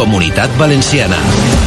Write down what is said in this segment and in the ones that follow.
Comunitat Valenciana.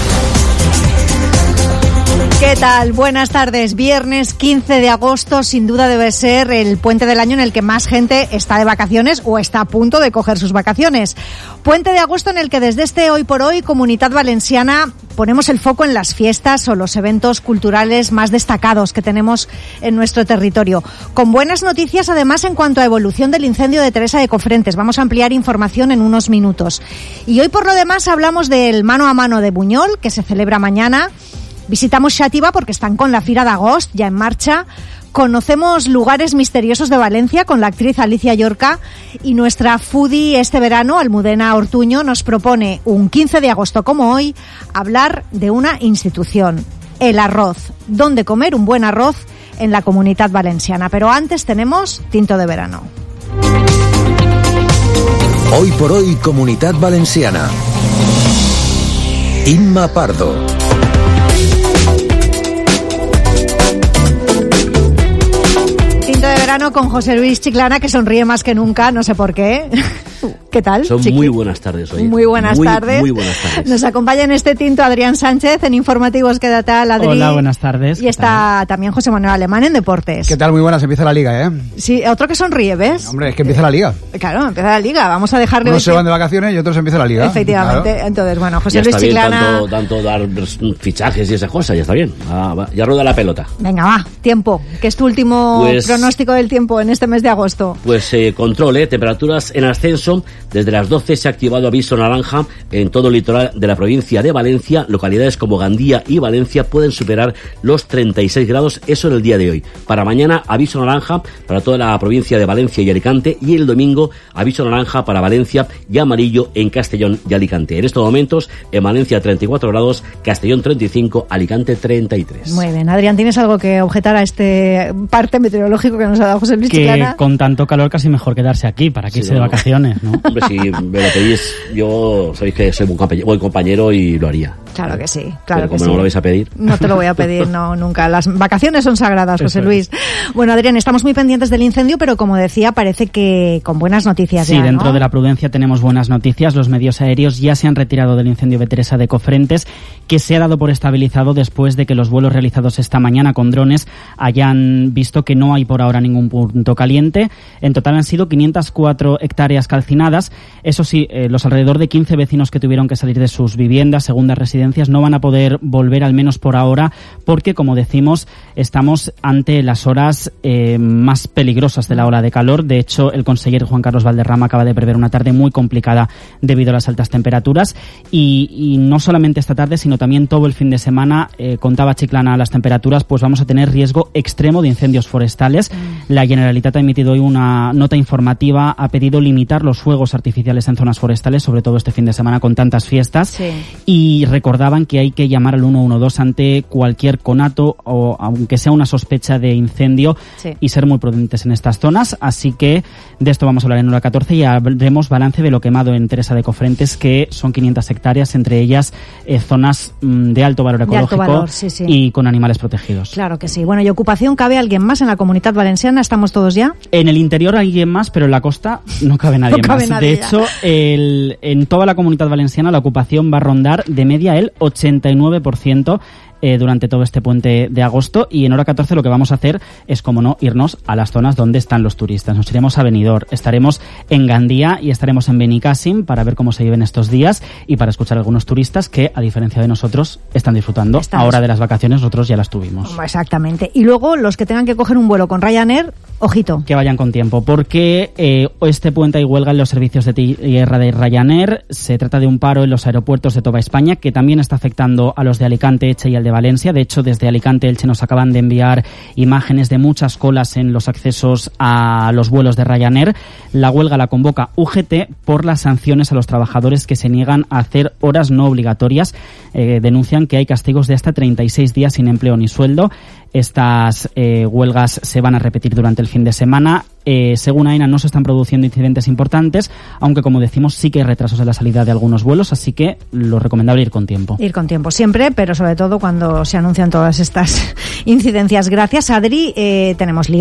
¿Qué tal? Buenas tardes. Viernes 15 de agosto, sin duda debe ser el puente del año en el que más gente está de vacaciones o está a punto de coger sus vacaciones. Puente de agosto en el que desde este Hoy por Hoy, Comunitat Valenciana, ponemos el foco en las fiestas o los eventos culturales más destacados que tenemos en nuestro territorio. Con buenas noticias, además, en cuanto a evolución del incendio de Teresa de Cofrentes. Vamos a ampliar información en unos minutos. Y hoy, por lo demás, hablamos del Mano a Mano de Buñol, que se celebra mañana. Visitamos Xàtiva porque están con la Fira d'Agost ya en marcha. Conocemos lugares misteriosos de Valencia con la actriz Alicia Llorca. Y nuestra foodie este verano, Almudena Ortuño, nos propone un 15 de agosto como hoy hablar de una institución, el arroz. ¿Dónde comer un buen arroz en la Comunitat Valenciana? Pero antes tenemos tinto de verano. Hoy por Hoy, Comunitat Valenciana. Imma Pardo. Tinto de verano con José Luis Chiclana, que sonríe más que nunca, no sé por qué. ¿Qué tal? Son muy buenas tardes hoy. Muy buenas tardes. Muy buenas tardes. Nos acompaña en este tinto Adrián Sánchez en Informativos. ¿Qué tal, Adri? Hola, buenas tardes. Y está también José Manuel Alemán en Deportes. ¿Qué tal? Muy buenas, empieza la Liga, ¿eh? Sí, otro que sonríe, ¿ves? Hombre, es que empieza la Liga. Claro, empieza la Liga. Vamos a dejarle... Unos se van de vacaciones y otros empieza la Liga. Efectivamente. Claro. Entonces, bueno, José ya Luis está bien, Chiclana... tanto dar fichajes y esas cosas, ya está bien. Ya rueda la pelota. Venga, va, tiempo. ¿Qué es tu último pronóstico del tiempo en este mes de agosto? Pues control, temperaturas en ascenso. Desde las 12 se ha activado aviso naranja en todo el litoral de la provincia de Valencia. Localidades como Gandía y Valencia pueden superar los 36 grados, eso en el día de hoy. Para mañana, aviso naranja para toda la provincia de Valencia y Alicante, y el domingo, aviso naranja para Valencia y amarillo en Castellón y Alicante. En estos momentos, en Valencia 34 grados, Castellón 35, Alicante 33. Muy bien. Adrián, ¿tienes algo que objetar a este parte meteorológico que nos ha dado José Luis Chiclana? Que con tanto calor casi mejor quedarse aquí para que irse de vacaciones, ¿no? Hombre, si me lo pedís, yo sabéis que soy buen compañero y lo haría. Claro que sí, claro. Pero que como sí. no lo vais a pedir. No te lo voy a pedir, no, nunca. Las vacaciones son sagradas, José Luis. Bueno, Adrián, estamos muy pendientes del incendio, pero como decía, parece que con buenas noticias. Sí, ya, dentro ¿no? de la prudencia tenemos buenas noticias. Los medios aéreos ya se han retirado del incendio de Teresa de Cofrentes, que se ha dado por estabilizado después de que los vuelos realizados esta mañana con drones hayan visto que no hay por ahora ningún punto caliente. En total han sido 504 hectáreas calcinadas. Eso sí, los alrededor de 15 vecinos que tuvieron que salir de sus viviendas, segundas residencias, no van a poder volver, al menos por ahora, porque, como decimos, estamos ante las horas más peligrosas de la ola de calor. De hecho, el conseller Juan Carlos Valderrama acaba de prever una tarde muy complicada debido a las altas temperaturas, y no solamente esta tarde, sino también todo el fin de semana, contaba Chiclana las temperaturas, pues vamos a tener riesgo extremo de incendios forestales. La Generalitat ha emitido hoy una nota informativa, ha pedido limitar los fuegos artificiales en zonas forestales, sobre todo este fin de semana con tantas fiestas, sí. Y recordaban que hay que llamar al 112 ante cualquier conato o aunque sea una sospecha de incendio, sí, y ser muy prudentes en estas zonas. Así que de esto vamos a hablar en hora 14 y haremos balance de lo quemado en Teresa de Cofrentes, que son 500 hectáreas, entre ellas zonas de alto valor ecológico, sí, sí, y con animales protegidos. Claro que sí. Bueno, ¿y ocupación cabe alguien más en la Comunitat Valenciana? ¿Estamos todos ya? En el interior alguien más, pero en la costa no cabe nadie más. De hecho, en toda la Comunitat Valenciana la ocupación va a rondar de media el 89% durante todo este puente de agosto, y en hora 14 lo que vamos a hacer es, como no, irnos a las zonas donde están los turistas. Nos iremos a Benidorm, estaremos en Gandía y estaremos en Benicàssim para ver cómo se viven estos días y para escuchar a algunos turistas que, a diferencia de nosotros, están disfrutando ahora de las vacaciones. Nosotros ya las tuvimos. Exactamente. Y luego los que tengan que coger un vuelo con Ryanair, ojito. Que vayan con tiempo, porque este puente hay huelga en los servicios de tierra de Ryanair. Se trata de un paro en los aeropuertos de toda España que también está afectando a los de Alicante, Elche y al de Valencia. De hecho, desde Alicante, Elche nos acaban de enviar imágenes de muchas colas en los accesos a los vuelos de Ryanair. La huelga la convoca UGT por las sanciones a los trabajadores que se niegan a hacer horas no obligatorias. Denuncian que hay castigos de hasta 36 días sin empleo ni sueldo. Estas huelgas se van a repetir durante el fin de semana. Según AENA, no se están produciendo incidentes importantes, aunque, como decimos, sí que hay retrasos en la salida de algunos vuelos, así que lo recomendable es ir con tiempo. Ir con tiempo siempre, pero sobre todo cuando se anuncian todas estas incidencias. Gracias, Adri. Tenemos